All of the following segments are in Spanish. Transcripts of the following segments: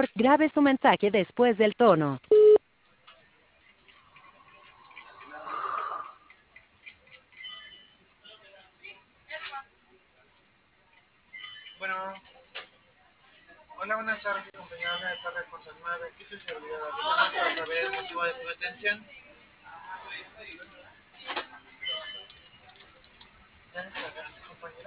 favor, grabe su mensaje después del tono. Bueno, hola, buenas tardes, compañero de tarde con Salmada. Aquí tu servidor, ahorita para saber el motivo de tu detención. ¿Ya descargaste, compañero?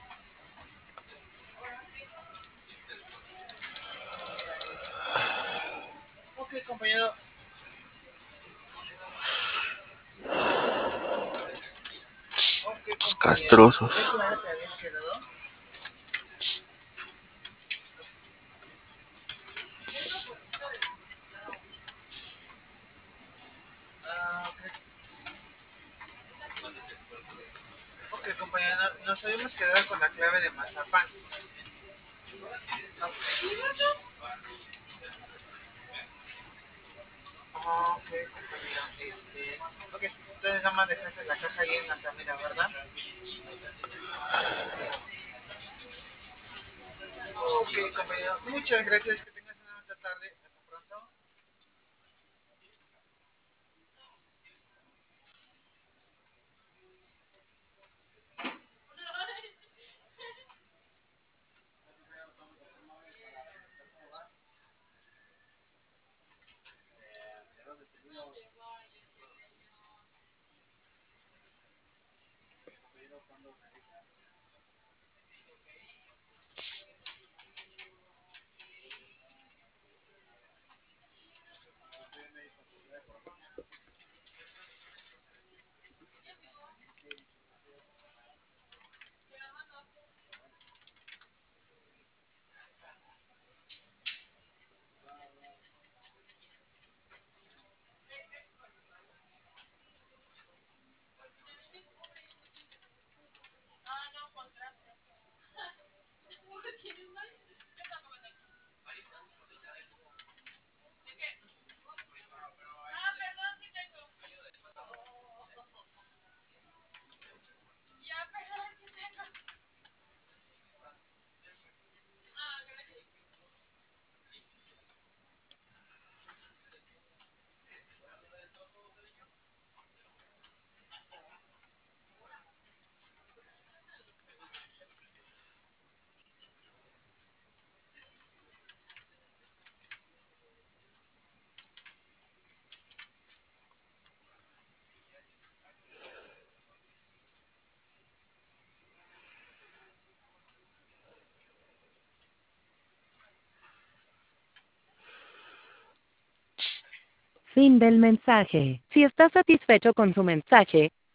Ok, compañero. Ok, compañero. Castrosos. ¿De qué hora te habías quedado? Ok. Ok, compañero, nos habíamos quedado con la clave de mazapán. Ok, ok, compañero. Ok, entonces nada más dejaste la caja ahí en la camina, ¿verdad? Ok, compañero. Muchas gracias. Que tengas una buena tarde. Hasta pronto. Fin del mensaje. Si está satisfecho con su mensaje,